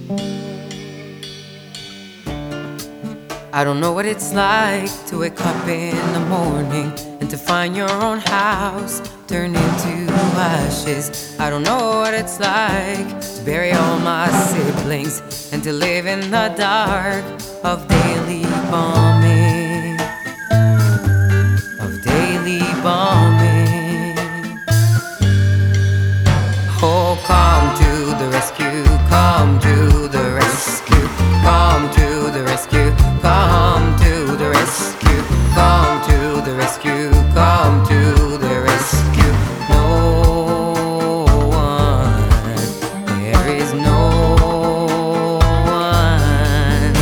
I don't know what it's like to wake up in the morning and to find your own house turned into ashes. I don't know what it's like to bury all my siblings and to live in the dark of daily bombing, of daily bombing. Oh, come to the rescue, come to the rescue, come to the rescue, come to the rescue, come to the rescue, come to the rescue. No one, there is no one.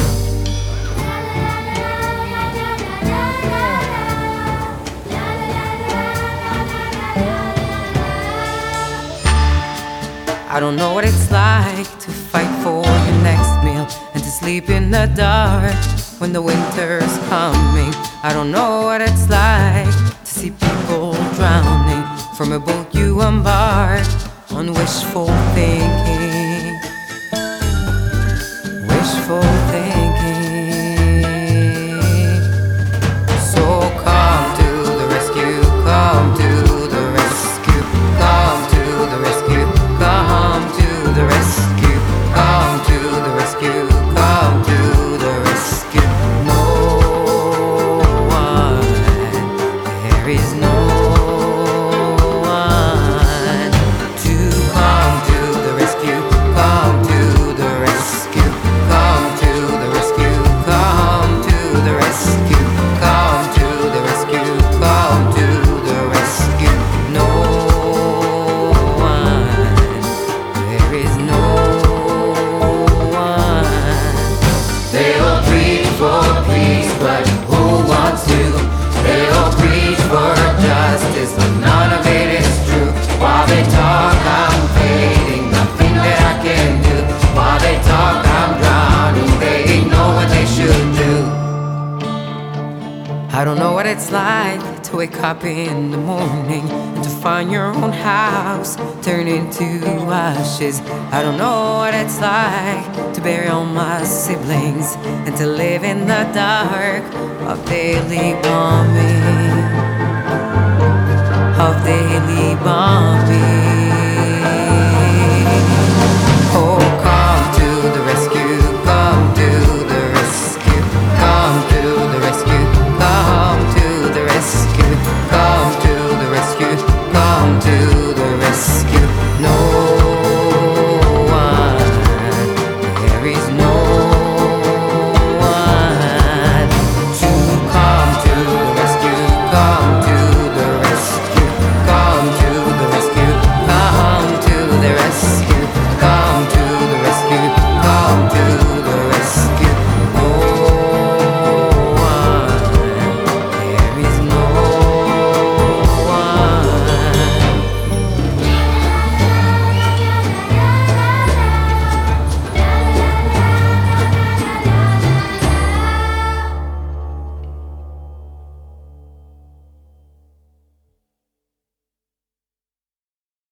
I don't know what it's like to fight for your next meal and to sleep in the dark when the winter's coming. I don't know what it's like to see people drowning from a boat you embark on wishful thinking, wishful thinking. So come to the rescue, come to the rescue, come to the rescue, come to the rescue, come to the rescue, come to the rescue. No one, there is no one to come to the rescue, come to the rescue, come to the rescue, come to the rescue, come to the rescue, come to the rescue. No one, there is no one. They all preach for peace, but who wants to? They all preach for justice, but none of it is true. While they talk, I'm fading, nothing that I can do. While they talk, I'm drowning, they know what they should do. I don't know what it's like to wake up in the morning and to find your own house turned into ashes. I don't know what it's like to bury all my siblings and to live in the dark of daily bombing, of daily bombing.